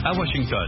à Washington.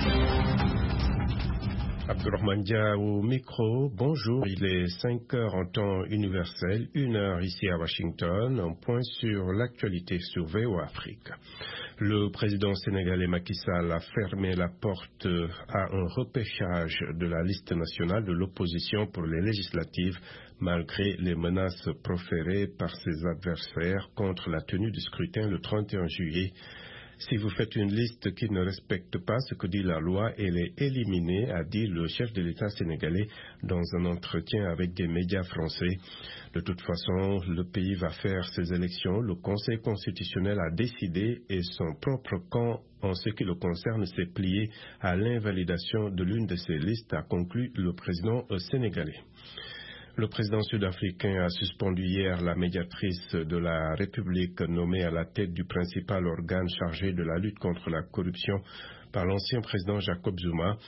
Abdourahmane Dia au micro, bonjour, il est 5 heures en temps universel, 1 heure ici à Washington, un point sur l'actualité sur VOA Afrique. Le président sénégalais Macky Sall a fermé la porte à un repêchage de la liste nationale de l'opposition pour les législatives, malgré les menaces proférées par ses adversaires contre la tenue du scrutin le 31 juillet. Si vous faites une liste qui ne respecte pas ce que dit la loi, elle est éliminée, a dit le chef de l'État sénégalais dans un entretien avec des médias français. De toute façon, le pays va faire ses élections. Le Conseil constitutionnel a décidé et son propre camp, en ce qui le concerne, s'est plié à l'invalidation de l'une de ces listes, a conclu le président sénégalais. Le président sud-africain a suspendu hier la médiatrice de la République nommée à la tête du principal organe chargé de la lutte contre la corruption par l'ancien président Jacob Zuma.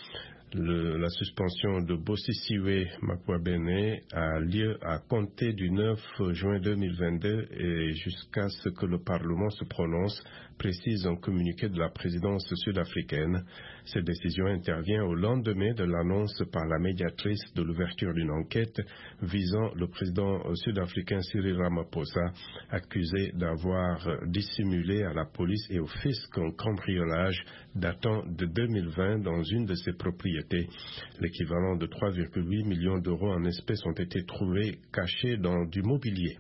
La suspension de Bosisiwe Makwabene a lieu à compter du 9 juin 2022 et jusqu'à ce que le Parlement se prononce, précise un communiqué de la présidence sud-africaine. Cette décision intervient au lendemain de l'annonce par la médiatrice de l'ouverture d'une enquête visant le président sud-africain Cyril Ramaphosa, accusé d'avoir dissimulé à la police et au fisc un cambriolage datant de 2020 dans une de ses propriétés. L'équivalent de 3,8 millions d'euros en espèces ont été trouvés cachés dans du mobilier.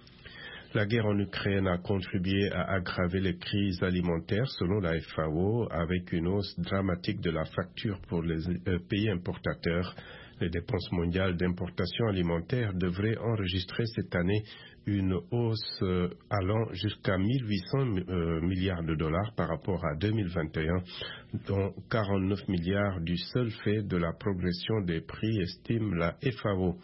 La guerre en Ukraine a contribué à aggraver les crises alimentaires selon la FAO, avec une hausse dramatique de la facture pour les pays importateurs. Les dépenses mondiales d'importation alimentaire devraient enregistrer cette année une hausse allant jusqu'à 1800 milliards de dollars par rapport à 2021, dont 49 milliards du seul fait de la progression des prix, estime la FAO.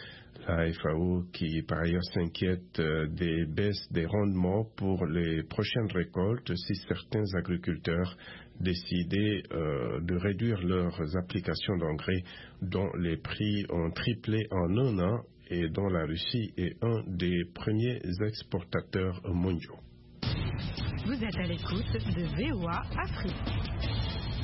La FAO qui par ailleurs s'inquiète des baisses des rendements pour les prochaines récoltes si certains agriculteurs décidaient de réduire leurs applications d'engrais dont les prix ont triplé en un an et dont la Russie est un des premiers exportateurs mondiaux. Vous êtes à l'écoute de VOA Afrique.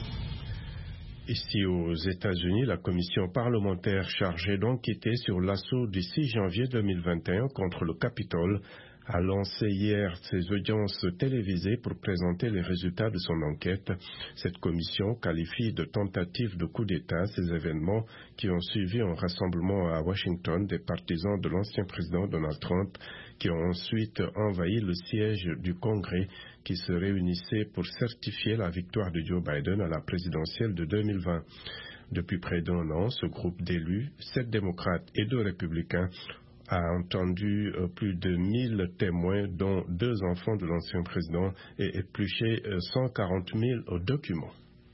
Ici aux États-Unis, la commission parlementaire chargée d'enquêter sur l'assaut du 6 janvier 2021 contre le Capitole a lancé hier ses audiences télévisées pour présenter les résultats de son enquête. Cette commission qualifie de tentative de coup d'État ces événements qui ont suivi un rassemblement à Washington des partisans de l'ancien président Donald Trump qui ont ensuite envahi le siège du Congrès qui se réunissait pour certifier la victoire de Joe Biden à la présidentielle de 2020. Depuis près d'1 an, ce groupe d'élus, 7 démocrates et 2 républicains, a entendu plus de 1000 témoins, dont 2 enfants de l'ancien président, et épluché 140 000 documents.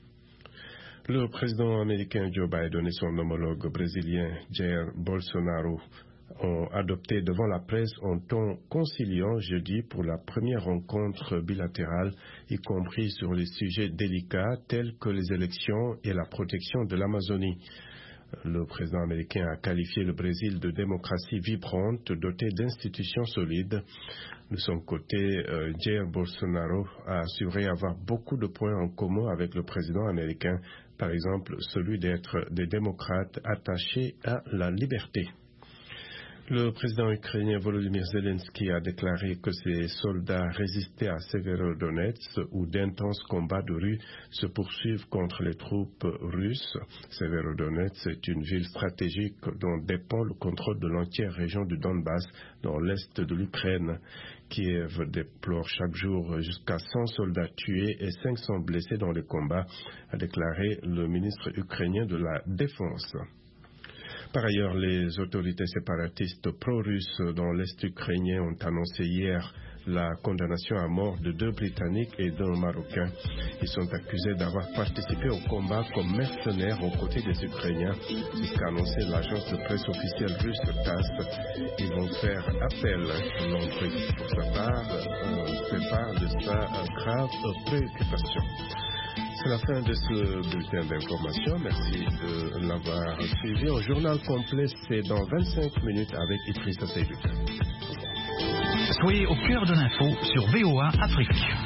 Le président américain Joe Biden et son homologue brésilien Jair Bolsonaro ont adopté devant la presse un ton conciliant jeudi pour la première rencontre bilatérale, y compris sur les sujets délicats tels que les élections et la protection de l'Amazonie. Le président américain a qualifié le Brésil de démocratie vibrante, dotée d'institutions solides. De son côté, Jair Bolsonaro a assuré avoir beaucoup de points en commun avec le président américain, par exemple celui d'être des démocrates attachés à la liberté. Le président ukrainien Volodymyr Zelensky a déclaré que ses soldats résistaient à Severodonetsk où d'intenses combats de rue se poursuivent contre les troupes russes. Severodonetsk est une ville stratégique dont dépend le contrôle de l'entière région du Donbass dans l'est de l'Ukraine. Kiev déplore chaque jour jusqu'à 100 soldats tués et 500 blessés dans les combats, a déclaré le ministre ukrainien de la Défense. Par ailleurs, les autorités séparatistes pro-russes dans l'Est ukrainien ont annoncé hier la condamnation à mort de 2 Britanniques et d'1 Marocain. Ils sont accusés d'avoir participé au combat comme mercenaires aux côtés des Ukrainiens, c'est ce qu'a annoncé l'agence de presse officielle russe TASS. Ils vont faire appel. L'entreprise, pour sa part, fait part de sa grave préoccupation. C'est la fin de ce bulletin d'information. Merci de l'avoir suivi. Au journal complet, c'est dans 25 minutes avec Idrissa Seydou. Soyez au cœur de l'info sur VOA Afrique.